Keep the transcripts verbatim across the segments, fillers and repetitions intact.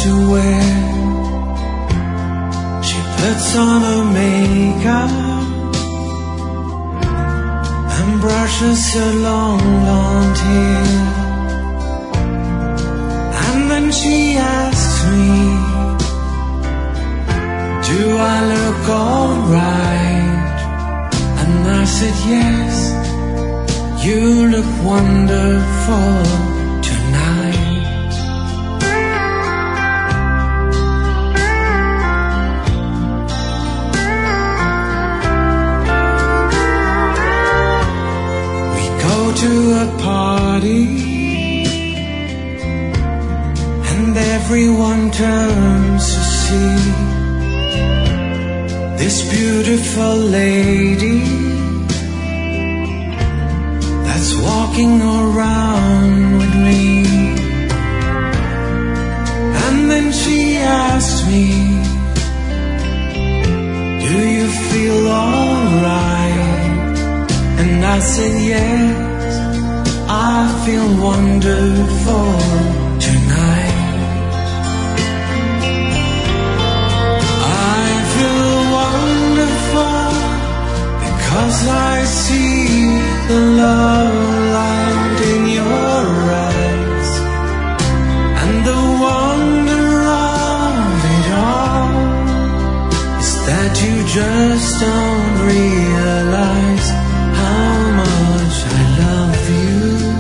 to wear. She puts on her makeup and brushes her long blonde hair. And then she asks me, do I look alright? And I said yes, you look wonderful tonight. We go to a party and everyone turns to see this beautiful lady that's walking around with me. And then she asked me, do you feel alright? And I said yes, I feel wonderful tonight. I feel wonderful because I see the love light in your eyes, and the wonder of it all is that you just don't realize how much I love you.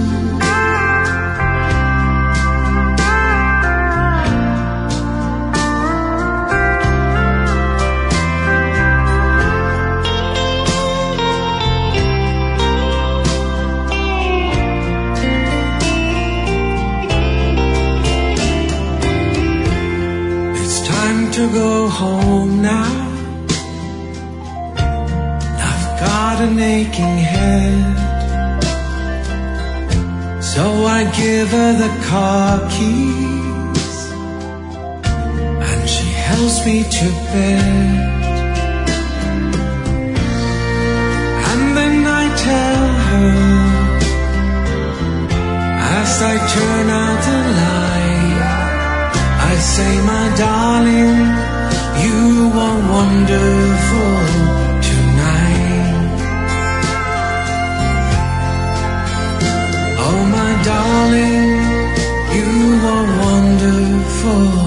To go home now, I've got an aching head, so I give her the car keys and she helps me to bed. And then I tell her, as I turn out the light, I say, my darling, you are wonderful tonight. Oh, my darling, you are wonderful